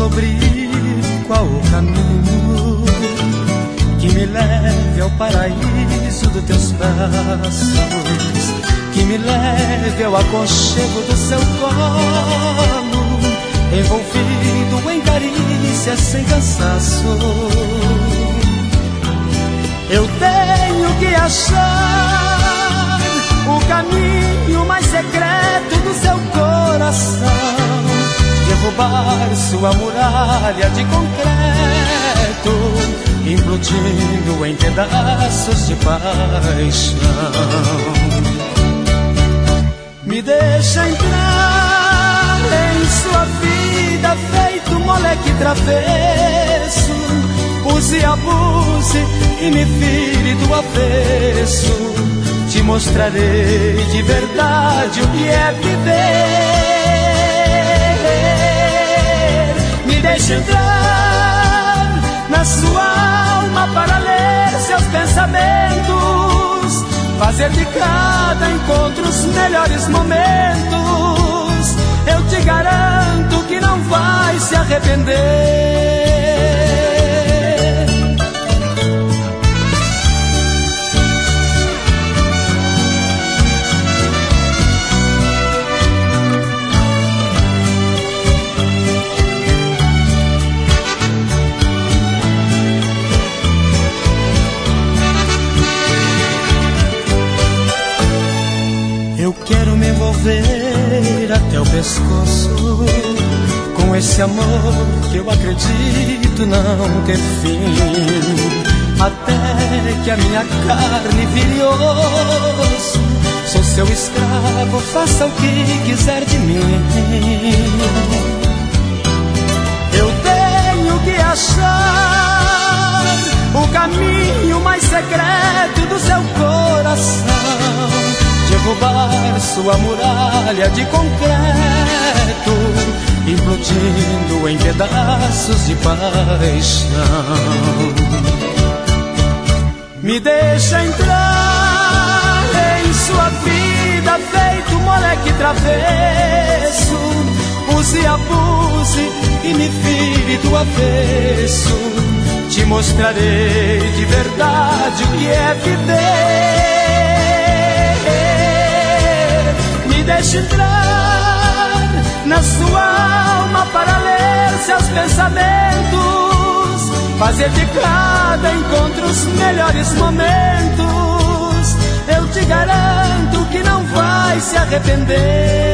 descobrir qual o caminho que me leve ao paraíso dos teus braços, que me leve ao aconchego do seu colo, envolvido em carícias sem cansaço. Eu tenho que achar o caminho mais secreto do seu coração, derrubar sua muralha de concreto, implodindo em pedaços de paixão. Me deixa entrar em sua vida feito moleque travesso, use e abuse e me vire do avesso. Te mostrarei de verdade o que é viver. Me deixa entrar na sua alma para ler seus pensamentos, fazer de cada encontro os melhores momentos. Eu te garanto que não vai se arrepender. Eu quero me envolver até o pescoço com esse amor que eu acredito não ter fim, até que a minha carne vire osso. Sou seu escravo, faça o que quiser de mim. Eu tenho que achar o caminho mais secreto do seu coração, derrubar sua muralha de concreto, implodindo em pedaços de paixão. Me deixa entrar em sua vida feito moleque travesso, use e abuse e me vire do avesso. Te mostrarei de verdade o que é viver. Me deixa entrar na sua alma para ler seus pensamentos, fazer de cada encontro os melhores momentos. Eu te garanto que não vai se arrepender.